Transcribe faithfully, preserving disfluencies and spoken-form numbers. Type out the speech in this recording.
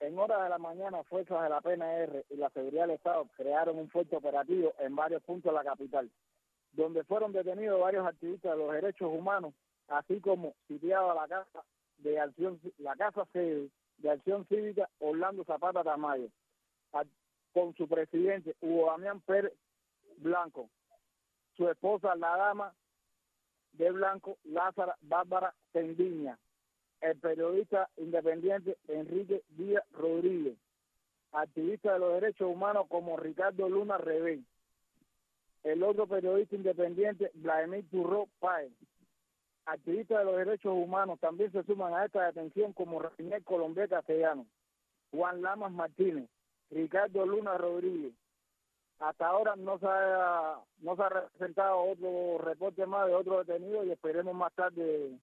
En horas de la mañana, fuerzas de la P N R y la Seguridad del Estado crearon un fuerte operativo en varios puntos de la capital, donde fueron detenidos varios activistas de los derechos humanos, así como sitiada la casa de acción, la casa sede de Acción Cívica Orlando Zapata Tamayo, con su presidente Hugo Damián Pérez Blanco, su esposa la dama de Blanco Lázara Bárbara Tendiña, el periodista independiente Enrique Díaz Rodríguez, activista de los derechos humanos como Ricardo Luna Rebé, el otro periodista independiente Vladimir Turró Páez, activistas de los derechos humanos. También se suman a esta detención como René Colombia Castellano, Juan Lamas Martínez, Ricardo Luna Rodríguez. Hasta ahora no se ha, no se ha presentado otro reporte más de otro detenido y esperemos más tarde